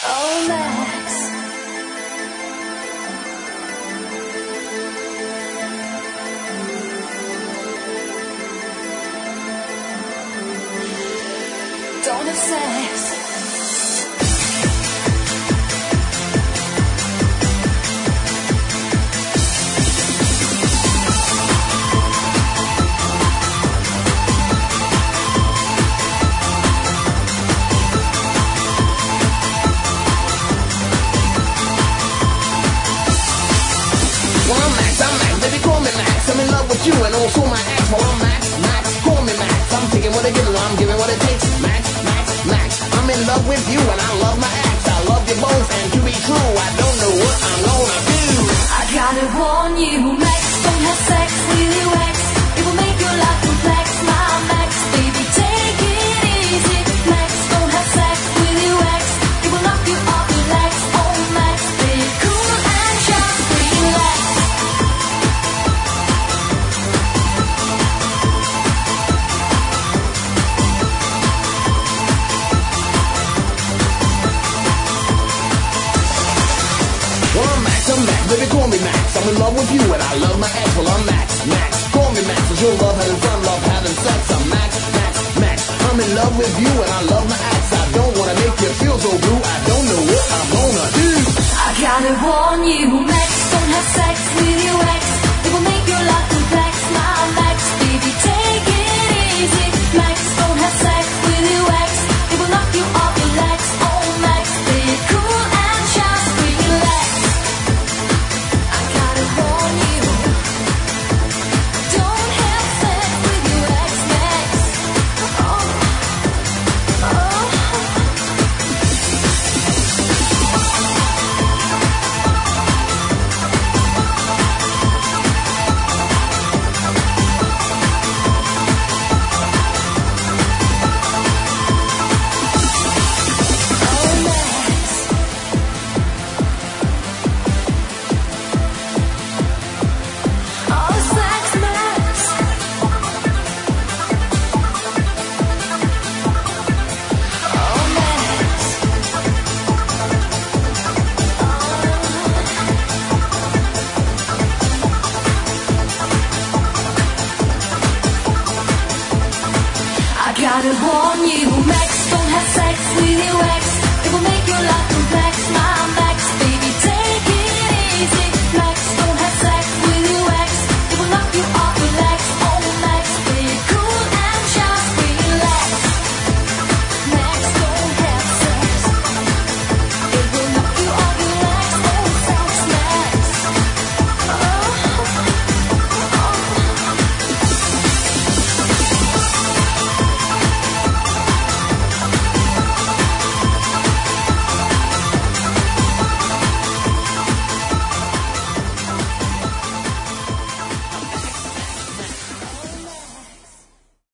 Oh, Max. Don't have sex. You and also my ex, well I'm Max, call me Max. I'm taking what I give, I'm giving what it takes. Max, I'm in love with you and I love my ex. I love you both and to be true, I don't know what I'm gonna do. I gotta warn you, Max, don't have sex with your ex. It will make your life complex, my Max, baby, take it easy. Max, don't have sex with your ex. It will knock you off your legs. Oh Max, be cool and just relax. I'm Max, baby, call me Max. I'm in love with you and I love my ex. Well, I'm Max, call me Max. Cause you'll love having fun, love having sex. I'm Max. I'm in love with you and I love my ex. I don't wanna make you feel so blue. I don't know what I'm gonna do. I gotta warn you, Max, don't have sex with your ex.